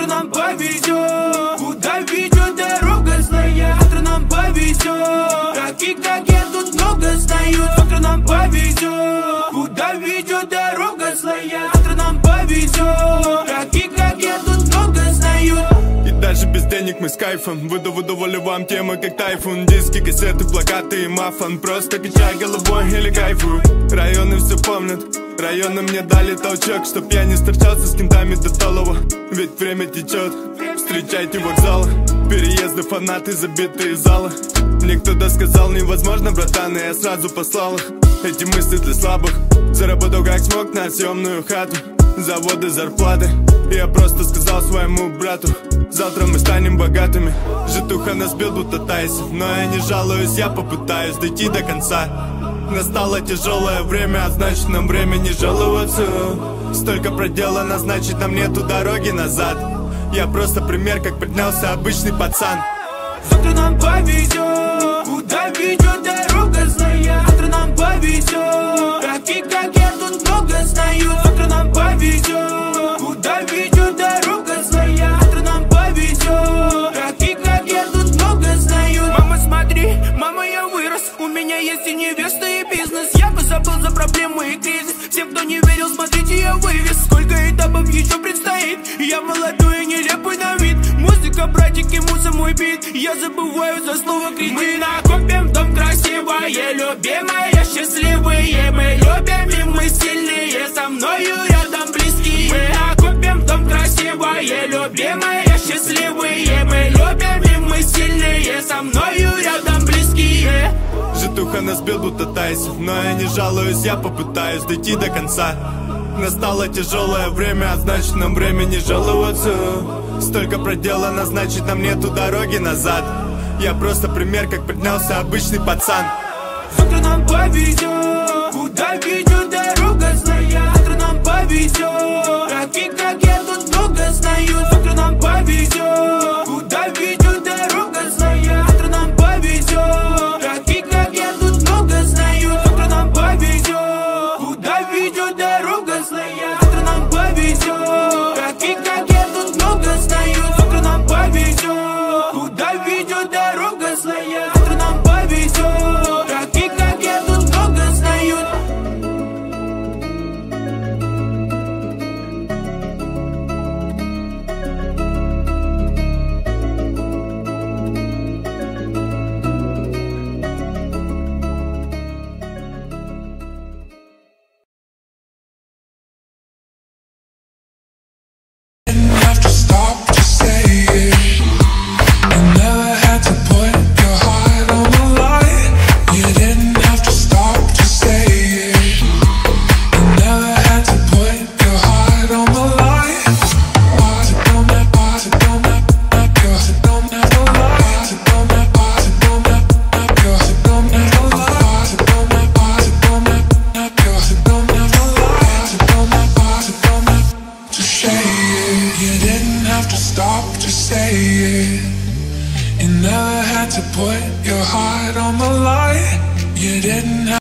завтра нам повезет. Куда ведет дорога злая, завтра нам повезет. Таких, как я, тут много знают, завтра нам повезет. Куда ведет дорога злая, завтра нам повезет. Таких, как я, тут много знают. И даже без денег мы с кайфом выдавали вам темы, как тайфун. Диски, кассеты, плакаты и мафон. Просто качай головой или кайфуй. Районы все помнят, районы мне дали толчок, чтоб я не встречался с кентами до талого. Ведь время течет, встречайте вокзалы, переезды, фанаты, забитые залы. Мне кто-то сказал невозможно, братан, и я сразу послал их. Эти мысли для слабых. Заработал как смог на съемную хату, заводы, зарплаты. И я просто сказал своему брату: завтра мы станем богатыми. Житуха нас бил, будто Тайсон, но я не жалуюсь, я попытаюсь дойти до конца. Настало тяжелое время, а значит нам время не жаловаться. Столько проделано, значит нам нету дороги назад. Я просто пример, как поднялся обычный пацан. Завтра нам повезет. Куда ведет дорога злая, завтра нам повезет. Таких, как я, тут много знают, завтра нам повезет. Куда ведет дорога злая, завтра нам повезет. Таких, как я, тут много знают. Мама, смотри, мама, я вырос. У меня есть и невеста, и бизнес. Я бы забыл за проблемы и кризис. Всем, кто не верил, смотрите, я вывез. Сколько этапов еще предстоит. Я молодой и нелепый на вид. Музыка, братики, муза, мой бит. Я забываю за слово кредит. Мы накопим дом красивое, любимое, счастливые. Мы любим и мы сильные, со мною рядом близкие. Мы накопим дом красивое, любимое, счастливые. Мы любим и мы сильные, со мною рядом близкие. Житуха нас бил, будто Тайсон, но я не жалуюсь, я попытаюсь дойти до конца. Настало тяжелое время, а значит нам время не жаловаться. Столько проделано, значит нам нету дороги назад. Я просто пример, как поднялся обычный пацан. Завтра нам повезет. Куда ведет дорога злая, завтра нам повезет. Таких, как я, тут много знают, завтра нам повезет. Куда ведет дорога злая, завтра нам повезет. Таких, как я, тут много знают, завтра нам повезет. Куда ведет дорога злая, завтра нам повезет. Таких, как я, тут много знают, завтра нам повезет. Куда ведет дорога злая, завтра нам повезет. Таких, как я, тут много знают. You never had to put your heart on the line. You didn't have